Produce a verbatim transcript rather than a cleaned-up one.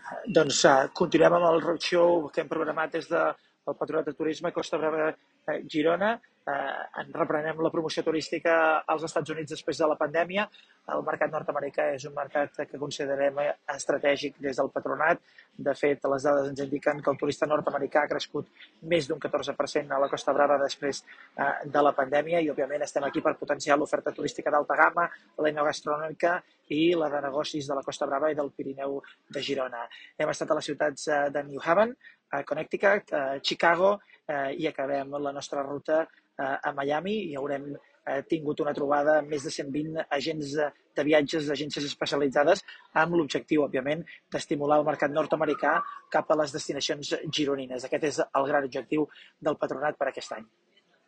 Doncs uh, continuem amb el roadshow que hem programat des del Patronat de Turisme Costa Brava eh, Girona. Eh, en reprenem la promoció turística als Estats Units després de la pandèmia. El mercat nord-americà és un mercat que considerem estratègic des del Patronat. De fet, les dades ens indiquen que el turista nord-americà ha crescut més d'un catorze per cent a la Costa Brava després eh, de la pandèmia i, òbviament, estem aquí per potenciar l'oferta turística d'alta gamma, la enogastrònica i la de negocis de la Costa Brava i del Pirineu de Girona. Hem estat a les ciutats de New Haven, a Connecticut, a Chicago eh, i acabem la nostra ruta eh, a Miami i haurem eh, tingut una trobada amb més de cent vint agents de viatges, agències especialitzades, amb l'objectiu, òbviament, d'estimular el mercat nord-americà cap a les destinacions gironines. Aquest és el gran objectiu del Patronat per aquest any.